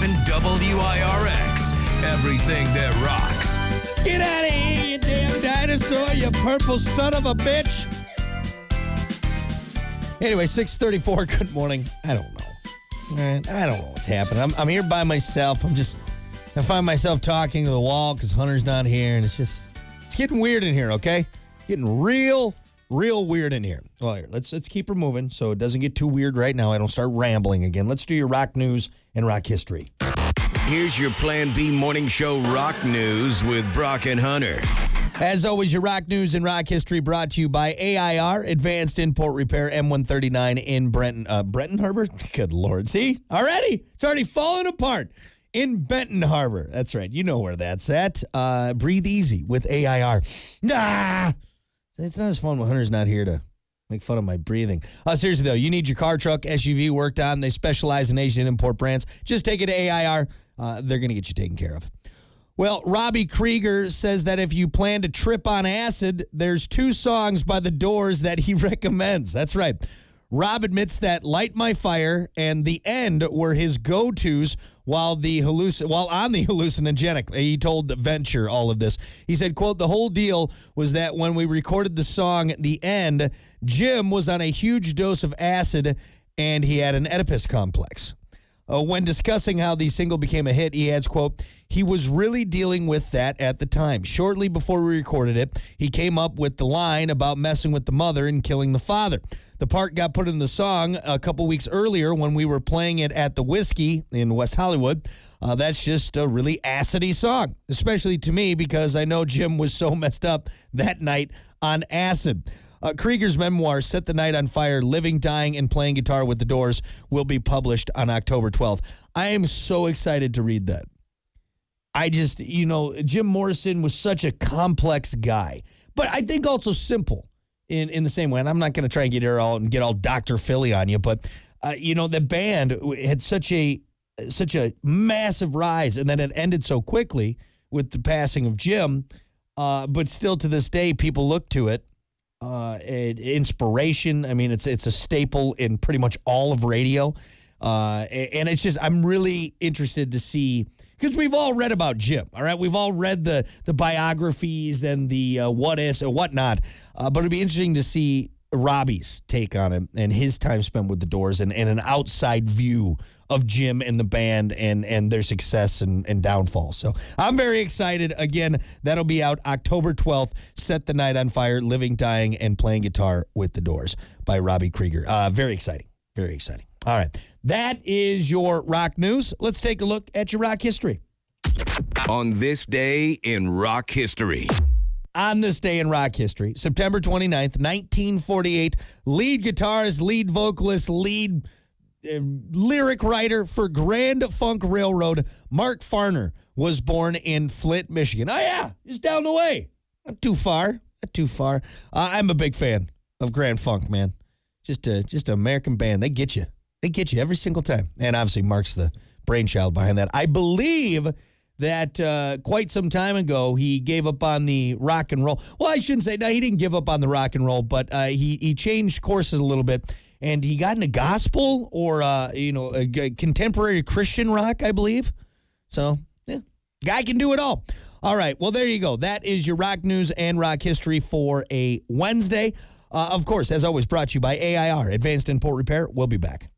97.7 WIRX. Everything that rocks. Get out of here, you damn dinosaur, you purple son of a bitch. Anyway, 6:34, good morning. I don't know. All right, I don't know what's happening. I'm here by myself. I find myself talking to the wall because Hunter's not here, and it's getting weird in here, okay? Getting real weird in here. Well, here, let's keep her moving so it doesn't get too weird right now. I don't start rambling again. Let's do your rock news and rock history. Here's your Plan B morning show rock news with Brock and Hunter. As always, your rock news and rock history brought to you by AIR, Advanced Import Repair, M139 in Benton Harbor? Good Lord. See? Already? It's already falling apart. In Benton Harbor. That's right. You know where that's at. Breathe easy with AIR. Nah! It's not as fun when Hunter's not here to make fun of my breathing. Seriously, though, you need your car, truck, SUV worked on. They specialize in Asian import brands. Just take it to AIR. They're going to get you taken care of. Well, Robbie Krieger says that if you plan to trip on acid, there's 2 songs by The Doors that he recommends. That's right. Rob admits that Light My Fire and The End were his go-tos while on the hallucinogenic. He told Venture all of this. He said, quote, the whole deal was that when we recorded the song The End, Jim was on a huge dose of acid and he had an Oedipus complex. When discussing how the single became a hit, he adds, quote, he was really dealing with that at the time. Shortly before we recorded it, he came up with the line about messing with the mother and killing the father. The part got put in the song a couple weeks earlier when we were playing it at the Whiskey in West Hollywood. That's just a really acidy song, especially to me because I know Jim was so messed up that night on acid. Krieger's memoir, Set the Night on Fire, Living, Dying, and Playing Guitar with the Doors, will be published on October 12th. I am so excited to read that. Jim Morrison was such a complex guy, but I think also simple in the same way. And I'm not going to try and get all Dr. Philly on you, but, the band had such a massive rise, and then it ended so quickly with the passing of Jim, but still to this day, people look to it. Inspiration. I mean, it's a staple in pretty much all of radio. And it's just, I'm really interested to see, because we've all read about Jim, all right? We've all read the biographies and the what ifs and whatnot. But it'd be interesting to see Robbie's take on it and his time spent with the Doors and an outside view of Jim and the band and their success and downfall. So I'm very excited. Again, that'll be out October 12th. Set the Night on Fire, Living, Dying, and Playing Guitar with the Doors by Robbie Krieger. Very exciting. Very exciting. All right. That is your rock news. Let's take a look at your rock history. On this day in rock history. On this day in rock history, September 29th, 1948, lead guitarist, lead vocalist, lead lyric writer for Grand Funk Railroad, Mark Farner, was born in Flint, Michigan. Oh, yeah, just down the way. Not too far. I'm a big fan of Grand Funk, man. Just an American band. They get you. They get you every single time. And obviously, Mark's the brainchild behind that. I believe that quite some time ago, he gave up on the rock and roll. Well, I shouldn't say, no, he didn't give up on the rock and roll, but he changed courses a little bit, and he got into gospel or, a contemporary Christian rock, I believe. So, yeah, guy can do it all. All right, well, there you go. That is your rock news and rock history for a Wednesday. Of course, as always, brought to you by AIR, Advanced Import Repair. We'll be back.